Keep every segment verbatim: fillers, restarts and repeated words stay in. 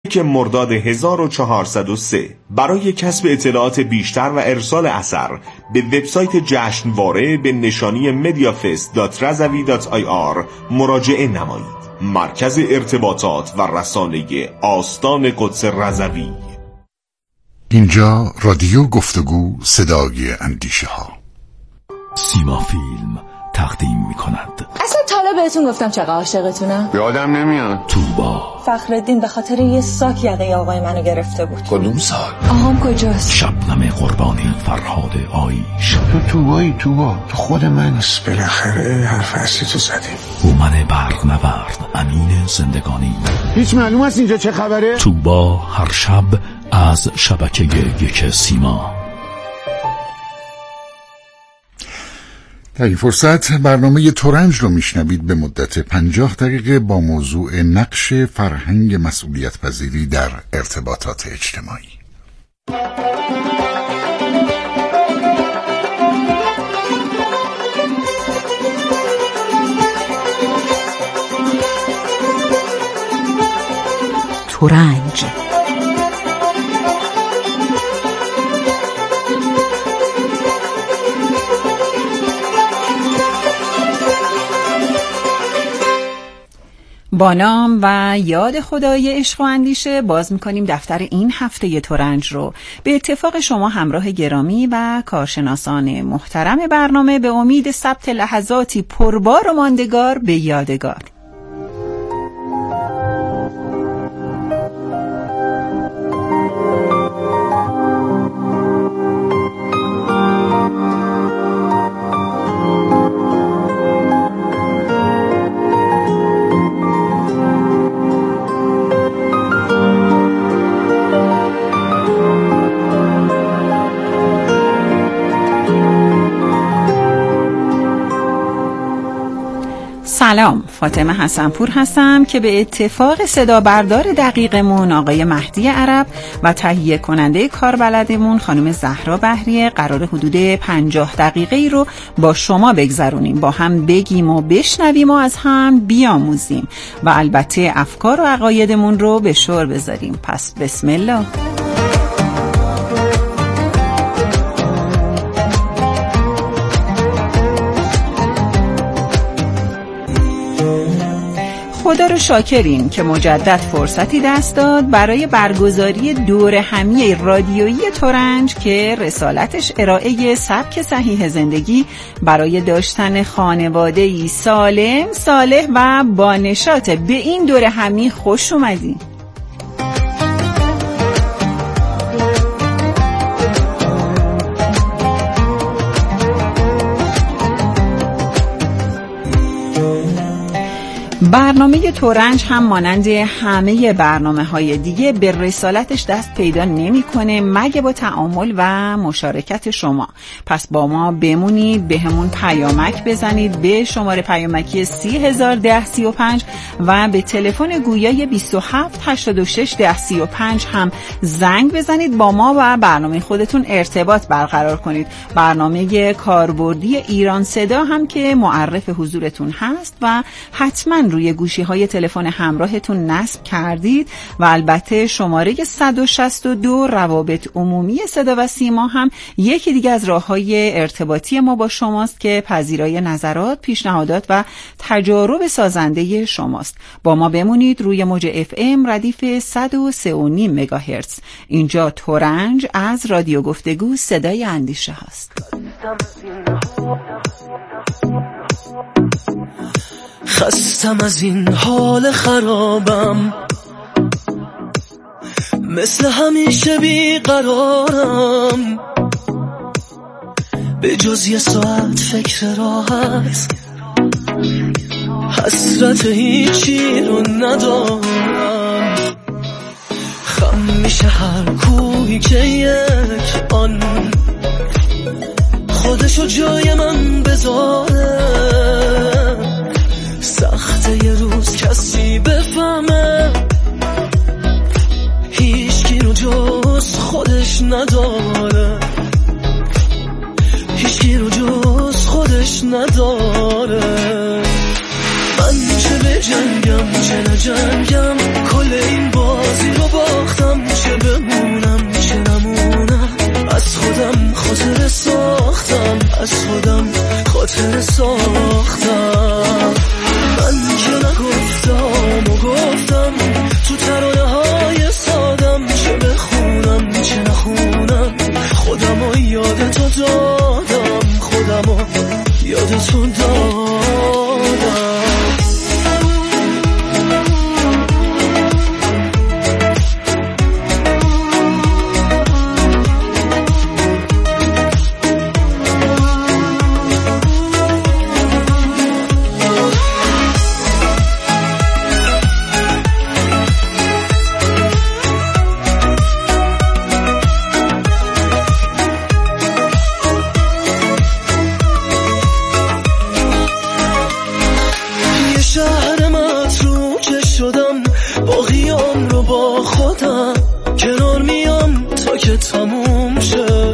مرداد هزار و چهارصد و سه. برای کسب اطلاعات بیشتر و ارسال اثر به وبسایت جشنواره به نشانی مدیافست دات رضوی دات آی آر مراجعه نمایید. مرکز ارتباطات و رسانه آستان قدس رضوی. اینجا رادیو گفتگو صدای اندیشه ها. سیما فیلم تقدیم می کند. اصلا طالا بهتون گفتم چقدر عاشقتونم. یادم نمیاد. توبا. فخرالدین به خاطر یه ساک یقه آقای منو گرفته بود. کدوم ساک؟ آهام کجاست؟ شبنم قربانی، فرهاد آیش. تو توبایی توبا، تو خود من. بالاخره حرف اصلی تو زدیم. هومن برق نورد، امین زندگانی. هیچ معلوم است اینجا چه خبره؟ توبا هر شب از شبکه یک سیما. در این فرصت برنامه ترنج رو میشنوید به مدت پنجاه دقیقه با موضوع نقش فرهنگ مسئولیت پذیری در ارتباطات اجتماعی. ترنج با نام و یاد خدای عشق و اندیشه باز میکنیم دفتر این هفته ترنج رو. به اتفاق شما همراه گرامی و کارشناسان محترم برنامه به امید ثبت لحظاتی پربار و ماندگار به یادگار. سلام، فاطمه حسنپور هستم که به اتفاق صدا بردار دقیقمون آقای مهدی عرب و تهیه کننده کاربلدمون خانم زهرا بهریه قرار حدود پنجاه دقیقه ای رو با شما بگذرونیم، با هم بگیم و بشنویم و از هم بیاموزیم و البته افکار و عقایدمون رو به شور بذاریم. پس بسم الله. خدا رو شاکریم که مجدد فرصتی دست داد برای برگزاری دور همی رادیویی ترنج که رسالتش ارائه سبک صحیح زندگی برای داشتن خانواده‌ای سالم، صالح و با نشاط. به این دور همی خوش اومدین. برنامه ترنج هم مانند همه برنامه‌های دیگه به رسالتش دست پیدا نمی‌کنه مگه با تعامل و مشارکت شما. پس با ما بمونید، به همون پیامک بزنید به شماره پیامکی سی هزار ده سی و پنج و به تلفن گویای بیست و هفت هشتاد و شش ده سی و پنج هم زنگ بزنید، با ما و برنامه خودتون ارتباط برقرار کنید. برنامه کاربردی ایران صدا هم که معرف حضورتون هست و حتما روی گوشی های تلفن همراهتون نصب کردید و البته شماره صد و شصت و دو روابط عمومی صدا و سیما هم یکی دیگه از راه‌های ارتباطی ما با شماست که پذیرای نظرات، پیشنهادات و تجارب سازنده شماست. با ما بمونید روی موج اف ام ردیف صد و سه و نیم مگاهرتز. اینجا ترنج از رادیو گفتگو صدای اندیشه هست. خستم از این حال خرابم، مثل همیشه بیقرارم، به جز یه ساعت فکر راحت، حسرت هیچی رو ندارم. خم میشه هر کوهی که یک آن خودشو جای من بذاره، سخته یه روز کسی بفهمه هیچکی رو جز خودش نداره، هیچکی رو جز خودش نداره. من چه به جنگم چه نجنگم، کل این بازی رو با ساختم کنار میام تا که تموم شه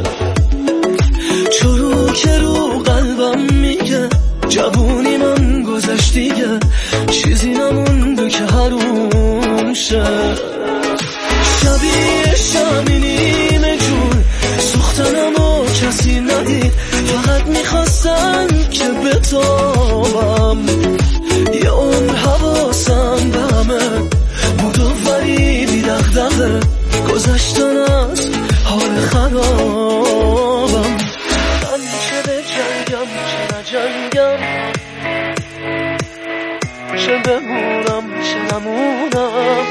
چرو که رو قلبم میگه جوونی من گذشت دیگه چیزی نمونده که حروم شه شبیه شمی نیمه جون سوختنم و کسی ندید فقط میخواستن که بتابم یه عمر حواسم به همه بود و ولی بی دغدغه گذشتن از حال خرابم من چه به جنگم چه نجنگم چه بمونم چه نمونم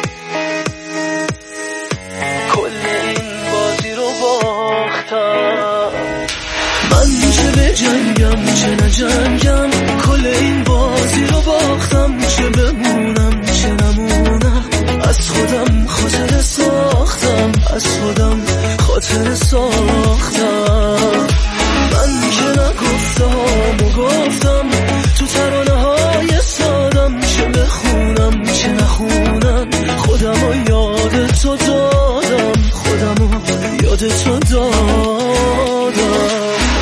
کل این بازی رو باختم من چه به جنگم چه نجنگم کل این بازی رو باختم چه بمونم چه نمونم از خودم خاطر ساختم از خودم خاطر ساختم من که نگفتم و گفتم تو ترانه های سادم چه بخونم چه نخونم خودم رو یاد تو دادم خودم رو یاد تو دادم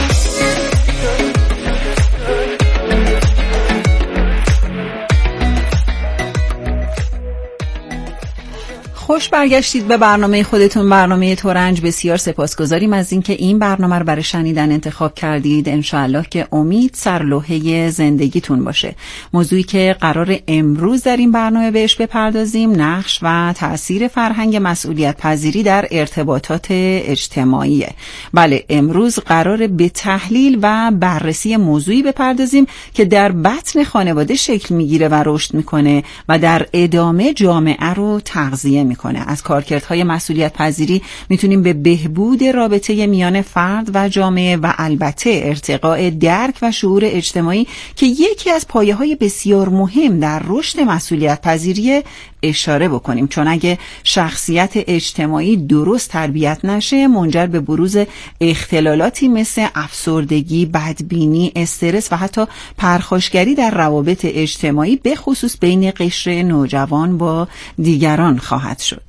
خوش برگشتید به برنامه خودتون، برنامه ترنج. بسیار سپاسگزاریم از اینکه این برنامه رو برای شنیدن انتخاب کردید. انشاءالله که امید سرلوحه زندگیتون باشه. موضوعی که قرار امروز در این برنامه بهش بپردازیم نقش و تأثیر فرهنگ مسئولیت پذیری در ارتباطات اجتماعیه. بله، امروز قرار به تحلیل و بررسی موضوعی بپردازیم که در بطن خانواده شکل میگیره و رشد میکنه و در ادامه جامعه رو تغذیه میکنه. از کارکردهای مسئولیت پذیری میتونیم به بهبود رابطه میان فرد و جامعه و البته ارتقاء درک و شعور اجتماعی که یکی از پایه‌های بسیار مهم در رشد مسئولیت پذیری اشاره بکنیم، چون اگه شخصیت اجتماعی درست تربیت نشه منجر به بروز اختلالاتی مثل افسردگی، بدبینی، استرس و حتی پرخاشگری در روابط اجتماعی به خصوص بین قشر نوجوان با دیگران خواهد شد.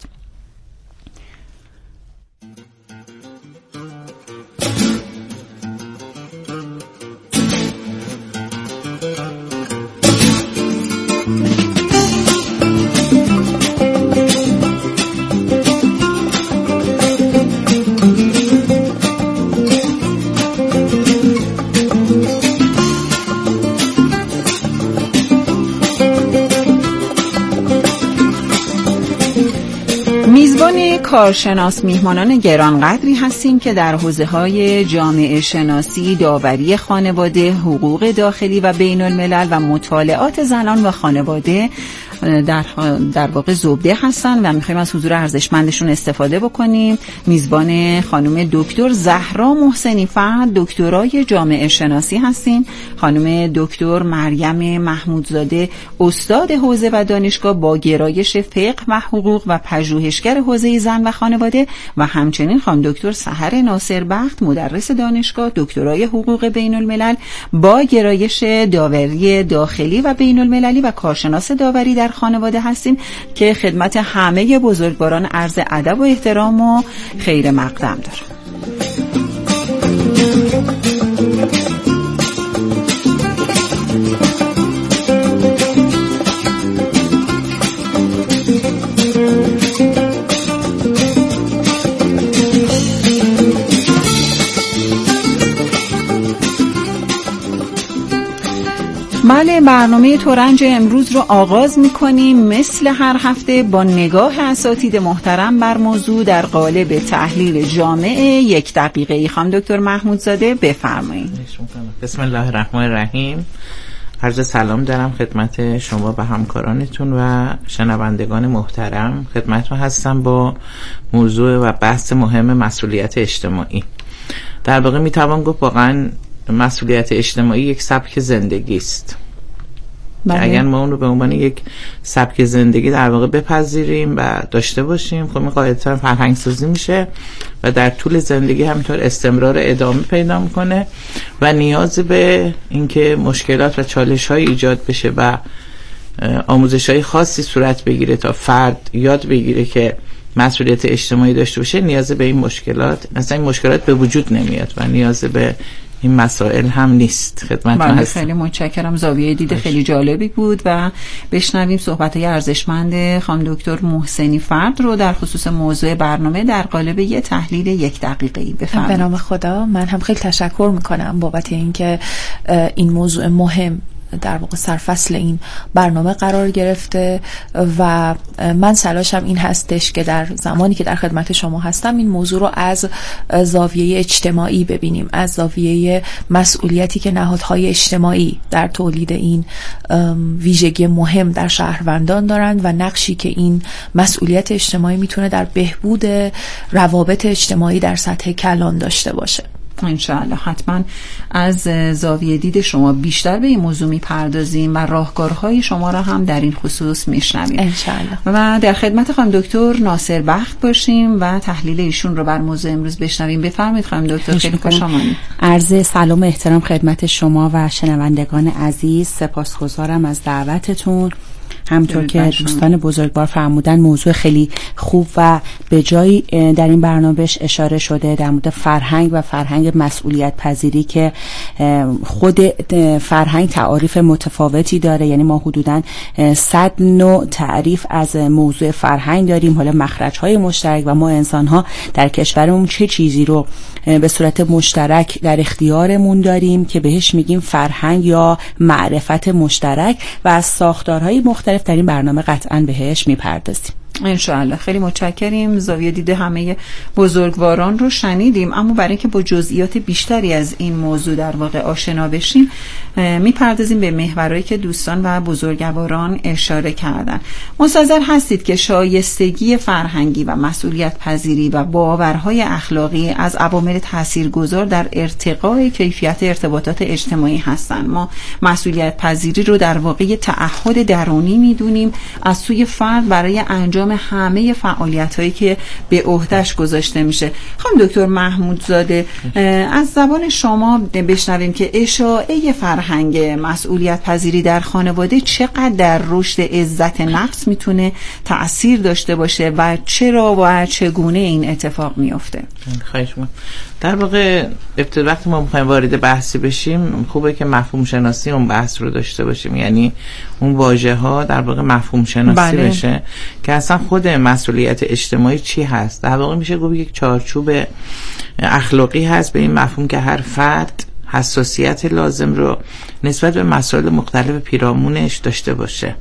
میزبان کارشناس میهمانان گرانقدری هستیم که در حوزه‌های جامعه شناسی، داوری خانواده، حقوق داخلی و بین الملل و مطالعات زنان و خانواده در در واقع زبده هستن و میخوایم از حضور ارزشمندشون استفاده بکنیم. میزبان خانم دکتر زهرا محسنی فرد، دکترای جامعه شناسی هستین. خانم دکتر مریم محمودزاده، استاد حوزه و دانشگاه با گرایش فقه و حقوق و پژوهشگر حوزه زن و خانواده و همچنین خانم دکتر سحر ناصربخت، مدرس دانشگاه، دکترای حقوق بین الملل با گرایش داوری داخلی و بین المللی و کارشناس داوری در خانواده هستیم که خدمت همه بزرگواران عرض ادب و احترام و خیر مقدم دارم. بله، برنامه ترنج امروز رو آغاز می‌کنیم مثل هر هفته با نگاه اساتید محترم بر موضوع در قالب تحلیل جامعه یک دقیقه‌ای. خانم دکتر محمودزاده بفرمایید. بسم الله الرحمن الرحیم. عرض سلام دارم خدمت شما و همکارانتون و شنوندگان محترم. خدمتتون هستم با موضوع و بحث مهم مسئولیت اجتماعی. در واقع میتوان گفت واقعا مسئولیت اجتماعی یک سبک زندگی است. بله. اگر ما اون رو به عنوان یک سبک زندگی در واقع بپذیریم و داشته باشیم، خب این قاعدتاً فرهنگ سازی میشه و در طول زندگی همینطور استمرار ادامه پیدا میکنه و نیاز به اینکه مشکلات و چالش های ایجاد بشه و آموزش های خاصی صورت بگیره تا فرد یاد بگیره که مسئولیت اجتماعی داشته باشه نیاز به این مشکلات مثلا این مشکلات به وجود نمیاد و نیاز به این مسائل هم نیست. خدمتتون هستم. خیلی متشکرم. زاویه دید خیلی جالبی بود و بشنویم صحبت‌های ارزشمند خانم دکتر محسنی فرد رو در خصوص موضوع برنامه در قالب یه تحلیل یک دقیقه‌ای. بفرمایید. به نام خدا، من هم خیلی تشکر میکنم بابت اینکه این موضوع مهم در واقع سرفصل این برنامه قرار گرفته و من تلاشم این هستش که در زمانی که در خدمت شما هستم این موضوع رو از زاویه اجتماعی ببینیم، از زاویه مسئولیتی که نهادهای اجتماعی در تولید این ویژگی مهم در شهروندان دارند و نقشی که این مسئولیت اجتماعی میتونه در بهبود روابط اجتماعی در سطح کلان داشته باشه. انشاءالله حتما از زاویه دید شما بیشتر به این موضوع میپردازیم و راهکارهای شما را هم در این خصوص میشنویم انشاءالله. و در خدمت خانم دکتر ناصر بخت باشیم و تحلیل ایشون رو بر موضوع امروز بشنویم. بفرمایید خانم دکتر. خیلی خوشآمدید. عرض سلام و احترام خدمت شما و شنوندگان عزیز. سپاسگزارم از دعوتتون. همطور که دوستان بزرگوار فرمودن موضوع خیلی خوب و به جایی در این برنامه بهش اشاره شده در مورد فرهنگ و فرهنگ مسئولیت پذیری که خود فرهنگ تعاریف متفاوتی داره. یعنی ما حدوداً صد نوع تعریف از موضوع فرهنگ داریم. حالا مخرج‌های مشترک و ما انسان‌ها در کشورمون چه چیزی رو به صورت مشترک در اختیارمون داریم که بهش میگیم فرهنگ یا معرفت مشترک و از ساختارهای مختلف در این برنامه قطعاً بهش میپردازیم انشاءالله. خیلی متشکریم. زاویه دید همه بزرگواران رو شنیدیم، اما برای اینکه با جزئیات بیشتری از این موضوع در واقع آشنا بشیم میپردازیم به محورایی که دوستان و بزرگواران اشاره کردن. مستحضر هستید که شایستگی فرهنگی و مسئولیت پذیری و باورهای اخلاقی از عوامل تاثیرگذار در ارتقای کیفیت ارتباطات اجتماعی هستند. ما مسئولیت پذیری رو در واقع تعهد درونی میدونیم از سوی فرد برای انجام همه فعالیت‌هایی که به عهده‌اش گذاشته میشه. خانم دکتر محمودزاده، از زبان شما بشنویم که اشاعه فرهنگ مسئولیت پذیری در خانواده چقدر در رشد عزت نفس میتونه تأثیر داشته باشه و چرا و چگونه این اتفاق میفته؟ خواهش می‌کنم. در واقع ابتدا وقتی ما می‌خوایم وارد بحثی بشیم خوبه که مفهوم شناسی اون بحث رو داشته باشیم، یعنی اون واژه‌ها در واقع مفهوم شناسی بله. بشه که اصلا خود مسئولیت اجتماعی چی هست. در واقع میشه گفت یک چارچوب اخلاقی هست به این مفهوم که هر فرد حساسیت لازم رو نسبت به مسائل مختلف پیرامونش داشته باشه.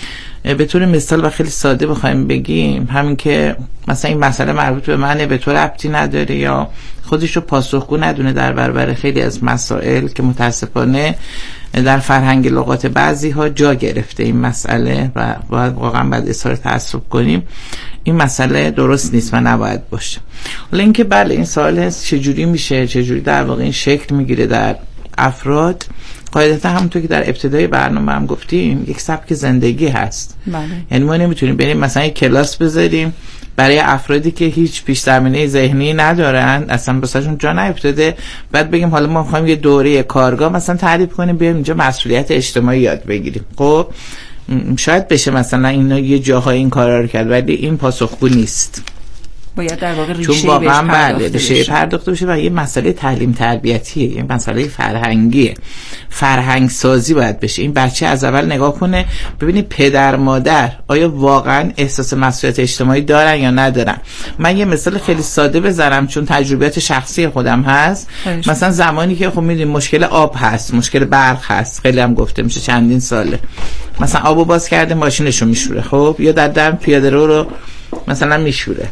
به طور مثال و خیلی ساده بخوایم بگیم همین که مثلا این مسئله مربوط به منه، به طور ربطی نداره یا خودش رو پاسخگو ندونه در برابر خیلی از مسائل که متاسفانه در فرهنگ لغات بعضی ها جا گرفته این مسئله و باید واقعا باید اظهار تأسف کنیم این مسئله درست نیست و نباید باشه. حالا اینکه بله این سوال هست چجوری میشه، چجوری در واقع این شکل میگیره در افراد، قاعدتا همونطور که در ابتدای برنامه هم گفتیم یک سبک زندگی هست. بله. یعنی ما نمیتونیم بریم مثلا یک کلاس بذاریم برای افرادی که هیچ پیش زمینه ذهنی ندارن، اصلا واسهشون جا نیفتاده، بعد بگیم حالا ما می‌خوایم یه دوره کارگاه مثلا تعریف کنیم بیایم اینجا مسئولیت اجتماعی یاد بگیریم. خب شاید بشه مثلا اینا یه جاهای این کارا رو کرد ولی این پاسخگو نیست. باید در واقع ریشه چون واقعا بله بشه ریشه پرداخته بشه و یه مسئله تعلیم تربیتیه، یه مسئله فرهنگیه، فرهنگ سازی باید بشه. این بچه از اول نگاه کنه ببینید پدر مادر آیا واقعا احساس مسئولیت اجتماعی دارن یا ندارن. من یه مثال خیلی ساده بذارم چون تجربیات شخصی خودم هست. هیش. مثلا زمانی که خب میدونید مشکل آب هست، مشکل برق هست، خیلی هم گفته میشه چندین ساله، مثلا آبو باز کرده ماشینشو میشوره، خب یا در دم پیاده رو رو مثلا میشوره،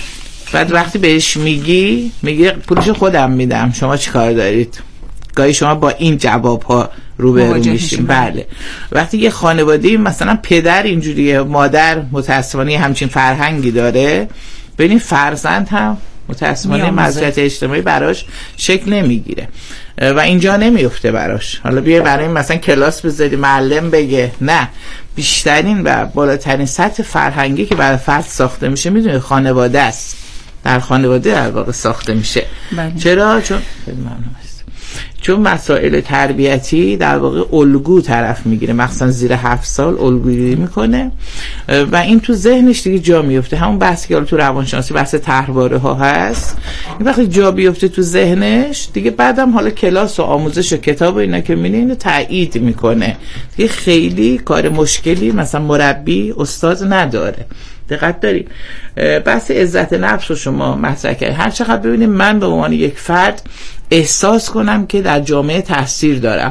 بعد وقتی بهش میگی میگه پولشو خودم میدم شما چی کار دارید. گاهی شما با این جواب ها روبرو میشیم. بله وقتی یه خانواده مثلا پدر اینجوریه، مادر متاسفانه همچین فرهنگی داره، ببین فرزند هم متاسفانه مسئولیت اجتماعی براش شکل نمیگیره و اینجا نمیفته براش. حالا بیای برای مثلا کلاس بذاری معلم بگه نه، بیشترین و بالاترین سطح فرهنگی که برای فرد ساخته میشه میدونی خانواده است، در خانواده در واقع ساخته میشه. بله. چرا؟ چون خیلی ممنون است. چون مسائل تربیتی در واقع الگو طرف میگیره، مثلا زیر هفت سال الگویی میکنه و این تو ذهنش دیگه جا میفته. همون بحثی که تو روانشناسی بحث طرحواره ها هست، این وقتی جا بیفته تو ذهنش دیگه بعدم حالا کلاس و آموزش و کتاب و اینا که میبینه اینو تایید میکنه دیگه، خیلی کار مشکلی مثلا مربی استاد نداره. دقت دارید بحث عزت نفس رو شما مطرح کردید. هر چقدر ببینید من به عنوان یک فرد احساس کنم که در جامعه تاثیر دارم،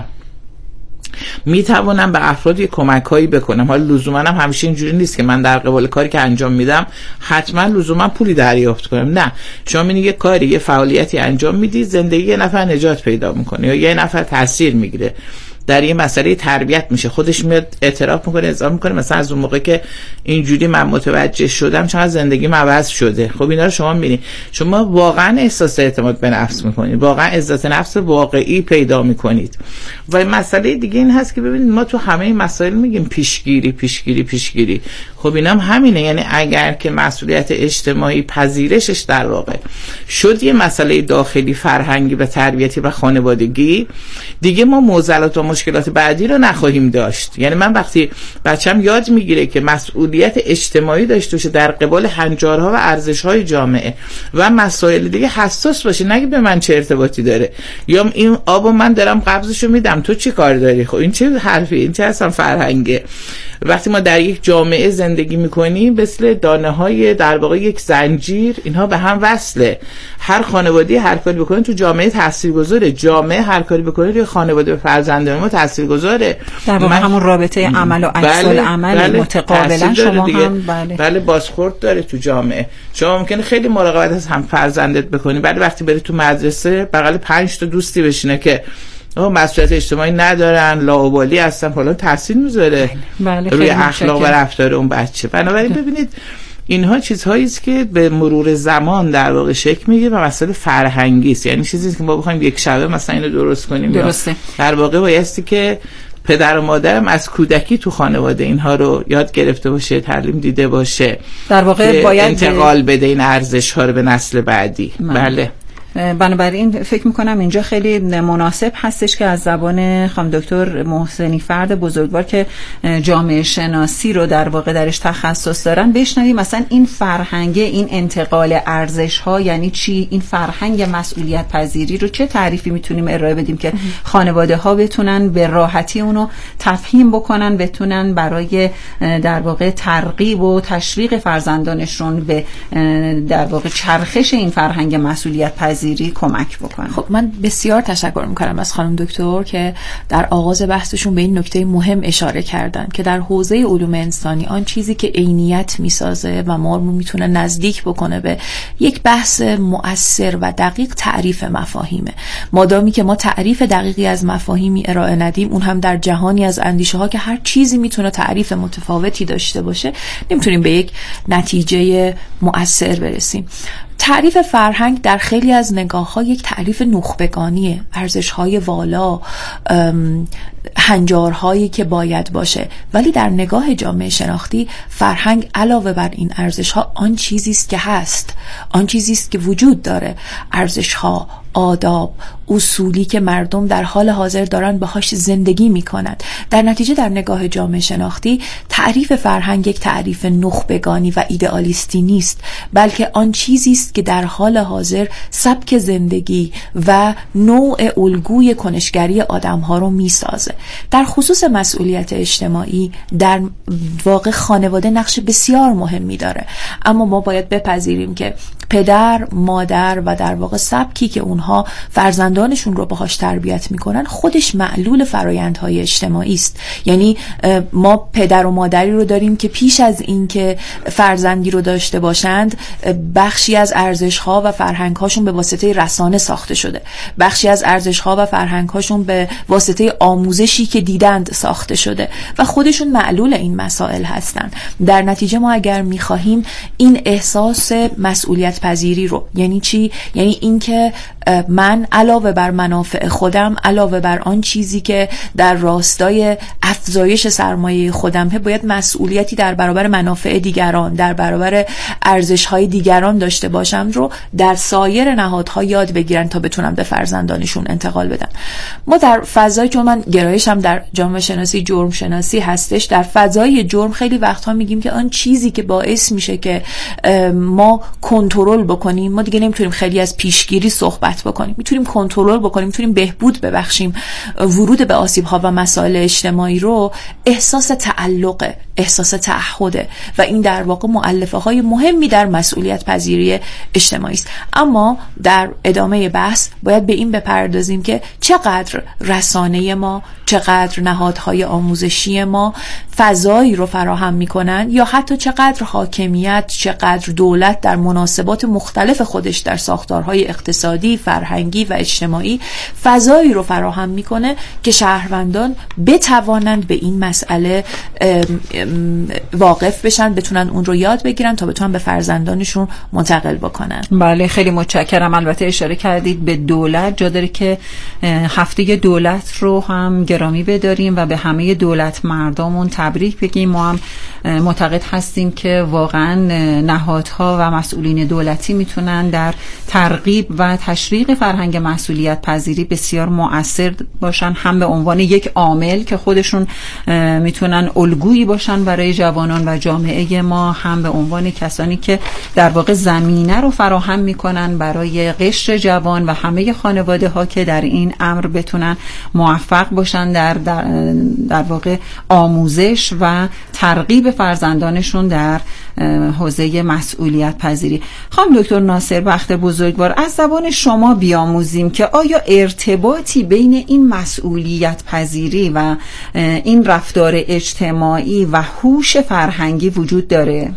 می توانم به افراد یک کمک‌هایی بکنم. حالا لزوما هم همیشه اینجوری نیست که من در قبال کاری که انجام میدم حتما لزوما پولی دریافت کنم، نه. شما میبینید یه کاری، یه فعالیتی انجام میدی، زندگی یه نفر نجات پیدا میکنه یا یه نفر تاثیر میگیره، در یه مسئله تربیت میشه، خودش میاد اعتراف میکنه، اظهار میکنه مثلا از اون موقع که اینجوری من متوجه شدم چقدر زندگیم عوض شده. خب اینا رو شما میبینید، شما واقعا احساس اعتماد به نفس میکنید، واقعا عزت نفس واقعی پیدا میکنید. و مسئله دیگه این هست که ببینید ما تو همه این مسائل میگیم پیشگیری پیشگیری پیشگیری، خب اینا هم همینه. یعنی اگر که مسئولیت اجتماعی پذیرشش در واقع شد یه مسئله داخلی فرهنگی و تربیتی و خانوادگی، دیگه ما معضلات و مشکلات بعدی رو نخواهیم داشت. یعنی من وقتی بچم یاد میگیره که مسئولیت اجتماعی داشته باشه در قبال هنجارها و ارزش‌های جامعه و مسائل دیگه حساس باشه، نگه به من چه ارتباطی داره، یا این آبو من دارم قبضشو میدم تو چی کار داری، خب این چه حرفی، این چه اصلا فرهنگه. وقتی ما در یک جامعه زندگی میکنیم مثل دانه های در واقع یک زنجیر، اینها به هم وصله. هر خانوادی هر کاری بکنه تو جامعه تاثیرگذاره، جامعه هر کاری بکنه روی خانواده و فرزندان ما تاثیرگذاره. در واقع همون رابطه عمل و عکس العمل بله متقابلا شما هم بله بله بازخورد داره تو جامعه. شما ممکنه خیلی مراقبت از هم فرزندت بکنی، بعد وقتی بری تو مدرسه بغل پنج تا دوستی بشینه که او مسئولیت اجتماعی ندارن، لاابالی هستن، حالا تاثیر میذاره بله روی اخلاق و رفتار اون بچه. بنابراین ببینید اینها چیزهایی است که به مرور زمان در واقع شکل میگیره و مسئله فرهنگی است. یعنی چیزی که ما بخوایم یک شبه مثلا اینو درست کنیم، درسته. در واقع بایستی که پدر و مادرم از کودکی تو خانواده اینها رو یاد گرفته باشه، تعلیم دیده باشه، در واقع باید انتقال بده این ارزش ها رو به نسل بعدی. من. بله بنابراین فکر میکنم اینجا خیلی مناسب هستش که از زبان خانم دکتر محسنی فرد بزرگوار که جامعه شناسی رو در واقع درش تخصص دارن بشنویم مثلا این فرهنگ، این انتقال ارزش ها یعنی چی، این فرهنگ مسئولیت پذیری رو چه تعریفی میتونیم ارائه بدیم که خانواده ها بتونن به راحتی اونو تفهیم بکنن، بتونن برای در واقع ترغیب و تشویق فرزندانشون به در واقع چرخش این فرهنگ مسئولیت پذیری کمک بکنه. خب من بسیار تشکر میکنم از خانم دکتر که در آغاز بحثشون به این نکته مهم اشاره کردن که در حوزه علوم انسانی آن چیزی که عینیت میسازه و ما رو میتونه نزدیک بکنه به یک بحث مؤثر و دقیق تعریف مفاهیمه. مادامی که ما تعریف دقیقی از مفاهیمی ارائه ندیم، اون هم در جهانی از اندیشه ها که هر چیزی میتونه تعریف متفاوتی داشته باشه، نمیتونیم به یک نتیجه مؤثر برسیم. تعریف فرهنگ در خیلی از نگاه‌ها یک تعریف نخبگانیه، ارزش‌های والا، هنجارهایی که باید باشه، ولی در نگاه جامعه شناختی فرهنگ علاوه بر این ارزش‌ها آن چیزی است که هست، آن چیزی است که وجود داره، ارزش‌ها، آداب، اصولی که مردم در حال حاضر دارن باهاش زندگی میکنند. در نتیجه در نگاه جامعه شناختی تعریف فرهنگ یک تعریف نخبگانی و ایدئالیستی نیست، بلکه آن چیزی است که در حال حاضر سبک زندگی و نوع الگوی کنشگری آدم‌ها رو میسازه. در خصوص مسئولیت اجتماعی در واقع خانواده نقش بسیار مهمی داره، اما ما باید بپذیریم که پدر، مادر و در واقع سبکی که اونها فرزندانشون رو باهاش تربیت میکنن خودش معلول فرایندهای اجتماعی است. یعنی ما پدر و مادری رو داریم که پیش از این که فرزندی رو داشته باشند بخشی از ارزش‌ها و فرهنگ‌هاشون به واسطه رسانه ساخته شده، بخشی از ارزش‌ها و فرهنگ‌هاشون به واسطه آموزش آموزشی که دیدند ساخته شده و خودشون معلول این مسائل هستن. در نتیجه ما اگر میخواهیم این احساس مسئولیت پذیری رو، یعنی چی؟ یعنی اینکه من علاوه بر منافع خودم، علاوه بر آن چیزی که در راستای افزایش سرمایه خودمه، باید مسئولیتی در برابر منافع دیگران، در برابر ارزش‌های دیگران داشته باشم رو در سایر نهادها یاد بگیرن تا بتونم به فرزندانشون انتقال بدن. ما در فضای، چون من گرایشم در جامعه شناسی جرم شناسی هستش، در فضای جرم خیلی وقتها میگیم که آن چیزی که باعث میشه که ما کنترل بکنیم، ما دیگه نمیتونیم خیلی از پیشگیری صحبت بکنیم، میتونیم کنترل بکنیم، میتونیم بهبود ببخشیم ورود به آسیب‌ها و مسائل اجتماعی رو، احساس تعلق، احساس تعهد و این در واقع مؤلفه های مهمی در مسئولیت پذیری اجتماعی است. اما در ادامه بحث باید به این بپردازیم که چقدر رسانه ما، چقدر نهادهای آموزشی ما فضایی رو فراهم میکنن، یا حتی چقدر حاکمیت، چقدر دولت در مناسبات مختلف خودش در ساختارهای اقتصادی، فرهنگی و اجتماعی فضایی رو فراهم میکنه که شهروندان بتوانند به این مسئله واقف بشن، بتونن اون رو یاد بگیرن تا بتونن به فرزندانشون منتقل بکنن. بله، خیلی متشکرم. البته اشاره کردید به دولت، جا داره که هفته دولت رو هم گرامی بداریم و به همه دولت مردمون تبریک بگیم. ما هم معتقد هستیم که واقعا نهادها و مسئولین دولتی میتونن در ترغیب و تشویق فرهنگ مسئولیت پذیری بسیار مؤثر باشن، هم به عنوان یک عامل که خودشون میتونن الگویی باشن برای جوانان و جامعه ما، هم به عنوان کسانی که در واقع زمینه رو فراهم میکنن برای قشر جوان و همه خانواده ها که در این امر بتونن موفق باشن در در, در واقع آموزش و ترغیب فرزندانشون در حوزه مسئولیت پذیری. خانم دکتر ناصر بخت بزرگوار، از زبان شما بیاموزیم که آیا ارتباطی بین این مسئولیت پذیری و این رفتار اجتماعی و هوش فرهنگی وجود داره؟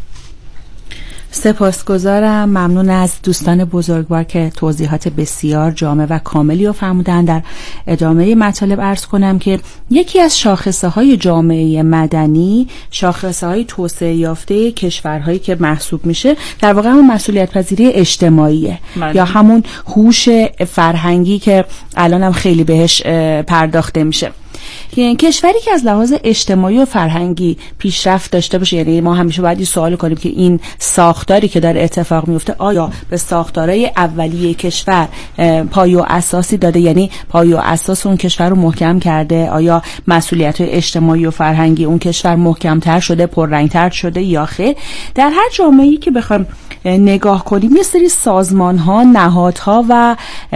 سپاسگزارم، ممنون از دوستان بزرگوار که توضیحات بسیار جامع و کاملی رو فرمودن. در ادامه مطالب عرض کنم که یکی از شاخصه های جامعه مدنی، شاخصه های توسعه یافته کشورهایی که محسوب میشه، در واقع همون مسئولیت پذیری اجتماعیه من. یا همون هوش فرهنگی که الان هم خیلی بهش پرداخته میشه. کشوری که از لحاظ اجتماعی و فرهنگی پیشرفت داشته باشه، یعنی ما همیشه باید این سوال کنیم که این ساختاری که داره اتفاق میفته آیا به ساختارهای اولیه کشور پایه و اساسی داده، یعنی پایه و اساس اون کشور رو محکم کرده؟ آیا مسئولیت‌های اجتماعی و فرهنگی اون کشور محکم‌تر شده، پررنگ‌تر شده یا خیر؟ در هر جامعه‌ای که بخوام نگاه کنیم، یه سری سازمان‌ها، نهادها و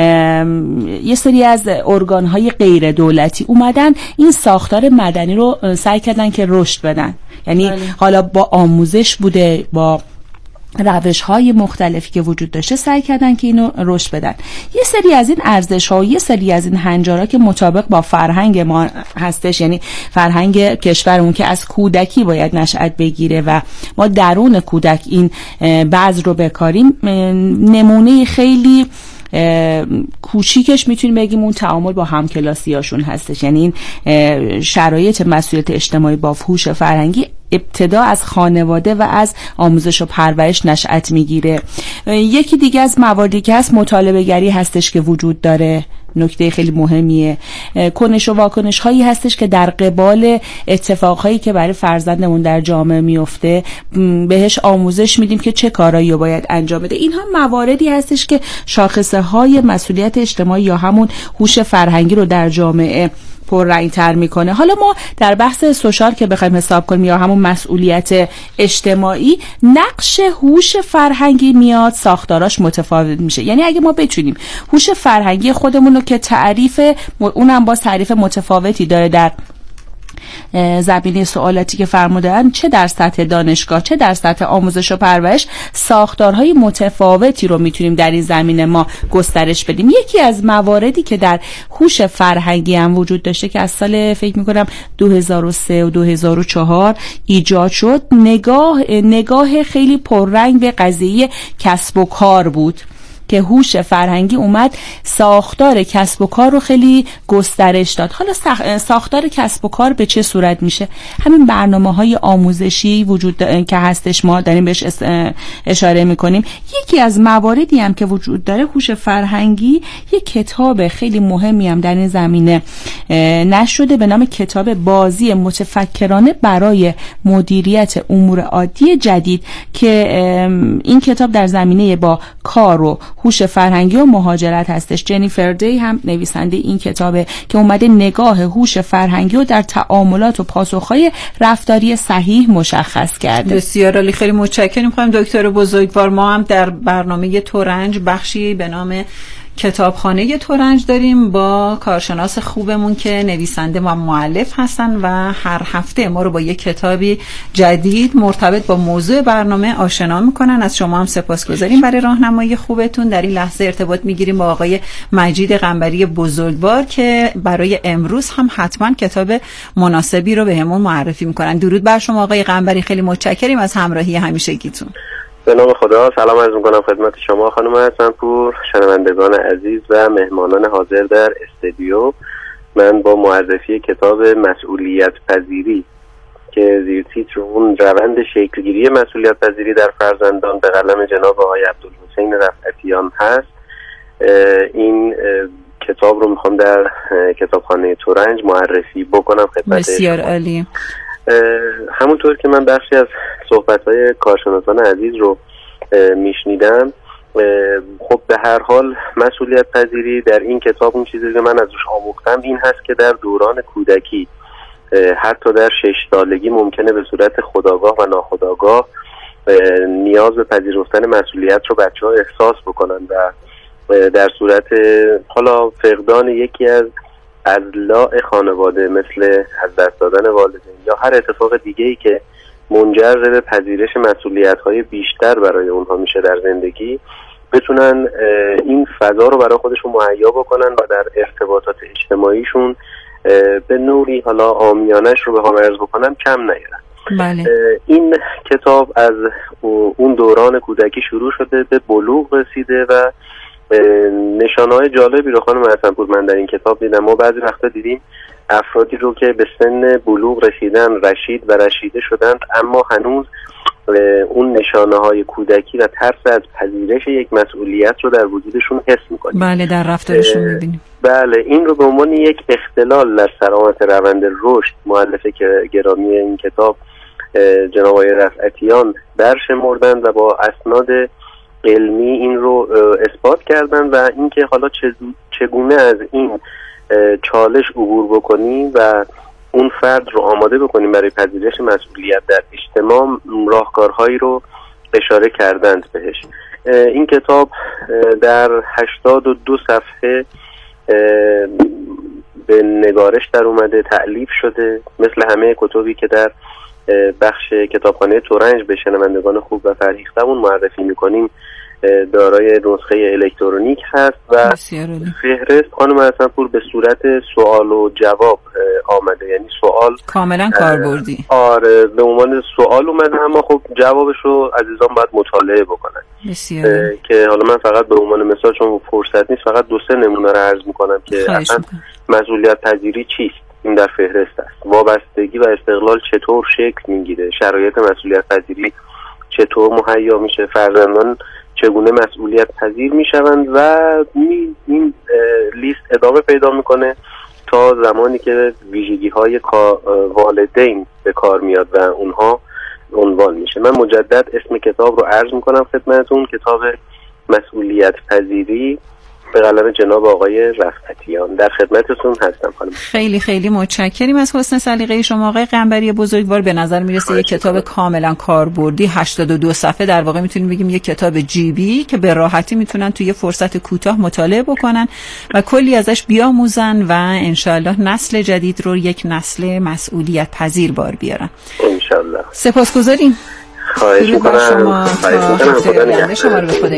یه سری از ارگان‌های غیر دولتی اومدن این ساختار مدنی رو سعی کردن که رشد بدن. یعنی بله. حالا با آموزش بوده، با روش‌های مختلفی که وجود داشته، سعی کردن که اینو رشد بدن. یه سری از این ارزش‌ها، یه سری از این هنجارها که مطابق با فرهنگ ما هستش، یعنی فرهنگ کشورمون که از کودکی باید نشأت بگیره و ما درون کودک این بذر رو بکاریم، نمونه خیلی کوچیکش میتونیم بگیم اون تعامل با همکلاسیاشون هستش. یعنی این شرایط مسئولیت اجتماعی با هوش فرهنگی ابتدا از خانواده و از آموزش و پرورش نشأت میگیره. یکی دیگه از مواردی که هست مطالبه گری هستش که وجود داره، نکته خیلی مهمیه. کنش و واکنش هایی هستش که در قبال اتفاقهایی که برای فرزندمون در جامعه میفته بهش آموزش میدیم که چه کارایی رو باید انجام بده. اینها مواردی هستش که شاخصه های مسئولیت اجتماعی یا همون هوش فرهنگی رو در جامعه پررنگ‌تر میکنه. حالا ما در بحث سوشال که بخوایم حساب کنیم یا همون مسئولیت اجتماعی، نقش هوش فرهنگی میاد، ساختاراش متفاوت میشه. یعنی اگه ما بتونیم هوش فرهنگی خودمون رو که تعریف اونم باز تعریف متفاوتی داره در زمینه سوالاتی که فرمودن، چه در سطح دانشگاه چه در سطح آموزش و پرورش، ساختارهای متفاوتی رو میتونیم در این زمینه ما گسترش بدیم. یکی از مواردی که در هوش فرهنگی هم وجود داشته که از سال فکر میکنم دو هزار و سه و دو هزار و چهار ایجاد شد، نگاه نگاه خیلی پررنگ به قضیه کسب و کار بود که هوش فرهنگی اومد ساختار کسب و کار رو خیلی گسترش داد. حالا ساختار کسب و کار به چه صورت میشه؟ همین برنامه‌های آموزشی وجود که هستش، ما داریم بهش اشاره میکنیم. یکی از مواردی هم که وجود داره هوش فرهنگی، یک کتاب خیلی مهمی هم در این زمینه نشده به نام کتاب بازی متفکرانه برای مدیریت امور عادی جدید که این کتاب در زمینه با کار و هوش فرهنگی و مهاجرت هستش. جنیفر دی هم نویسنده این کتابه که اومده نگاه هوش فرهنگی رو در تعاملات و پاسخهای رفتاری صحیح مشخص کرده. بسیار عالی، خیلی متشکرم خانم دکتر بزرگوار. ما هم در برنامه ترنج بخشی به نام کتابخانه ترنج داریم با کارشناس خوبمون که نویسنده و مؤلف هستن و هر هفته ما رو با یک کتابی جدید مرتبط با موضوع برنامه آشنا میکنن. از شما هم سپاسگزاریم برای راهنمایی خوبتون. در این لحظه ارتباط میگیریم با آقای مجید قنبری بزرگوار که برای امروز هم حتما کتاب مناسبی رو بهمون معرفی میکنن. درود بر شما آقای قنبری، خیلی متشکریم از همراهی همیشگیتون. به نام خدا سلام عرض میکنم خدمت شما خانم حسن‌پور، شنوندگان عزیز و مهمانان حاضر در استودیو. من با معرفی کتاب مسئولیت پذیری که زیر تیتر اون روند شکلگیری مسئولیت پذیری در فرزندان به قلم جناب آقای عبدالحسین رفعتیان هست، این کتاب رو میخوام در کتابخانه ترنج معرفی بکنم خدمت. بسیار عالی. همونطور که من بخشی از صحبت‌های کارشناسان عزیز رو میشنیدم، خب به هر حال مسئولیت پذیری در این کتاب اون چیزی که من ازش آموختم این هست که در دوران کودکی حتی در شش سالگی ممکنه به صورت خودآگاه و ناخودآگاه نیاز به پذیرفتن مسئولیت رو بچه‌ها احساس بکنن و در صورت حالا فقدان یکی از اضلاع خانواده مثل از دست دادن والدین یا هر اتفاق دیگه‌ای که منجر به پذیرش مسئولیت‌های بیشتر برای اونها میشه در زندگی، بتونن این فضا رو برای خودشون مهیا بکنن و در ارتباطات اجتماعیشون به نوعی حالا عامیانش رو بخوام عرض بکنم کم نیارن. بله. این کتاب از اون دوران کودکی شروع شده به بلوغ رسیده و نشانه‌های جالبی رو خانم حسن‌پور من در این کتاب دیدم. ما بعضی وقتا دیدیم افرادی رو که به سن بلوغ رسیدن، رشید و رشیده شدند، اما هنوز اون نشانه‌های کودکی و ترس از پذیرش یک مسئولیت رو در وجودشون حس می‌کنیم. بله، در رفتارشون می‌بینیم. بله، این رو به عنوان یک اختلال در سلامت روند رشد مؤلف گرامی این کتاب جناب آقای رفعتیان برشمردند و با اسناد علمی این رو اثبات کردن و اینکه حالا چگونه از این چالش عبور بکنیم و اون فرد رو آماده بکنیم برای پذیرش مسئولیت در اجتماع، راهکارهایی رو اشاره کردند بهش. این کتاب در هشتاد و دو صفحه به نگارش در اومده، تألیف شده. مثل همه کتابی که در بخش کتابخانه ترنج به شنوندگان خوب و فرهیختمون معرفی میکنیم دارای نسخه الکترونیک هست و فهرست خانم حسن‌پور به صورت سوال و جواب آمده، یعنی سوال کاملا کاربردی. آره، به عنوان سوال اومده، اما خب جوابش رو عزیزان باید مطالعه بکنن. بسیار. که حالا من فقط به عنوان مثال، چون فرصت نیست، فقط دو سه نمونه رو عرض میکنم که اصلا مسئولیت پذیری چیست. این در فهرست است. وابستگی و استقلال چطور شکل میگیره، شرایط مسئولیت پذیری چطور مهیا میشه، فرزندان چگونه مسئولیت پذیر میشوند و این لیست ادامه پیدا میکنه تا زمانی که ویژگی های والدین به کار میاد و اونها عنوان میشه. من مجدد اسم کتاب رو عرض میکنم خدمتتون، کتاب مسئولیت پذیری به قلم جناب آقای رفعتیان. در خدمتتون هستم خانم. خیلی خیلی متشکریم از حسن سلیقه شما آقای قنبری بزرگوار. به نظر میرسه یک کتاب کاملا کاربردی، هشتاد و دو صفحه، در واقع میتونیم بگیم یک کتاب جیبی که به راحتی میتونن توی فرصت کوتاه مطالعه بکنن و کلی ازش بیاموزن و انشالله نسل جدید رو یک نسل مسئولیت پذیر بار بیارن انشالله. سپاسگزاریم. خواهش میکنم. شما تا هفته آینده شما رو به خدا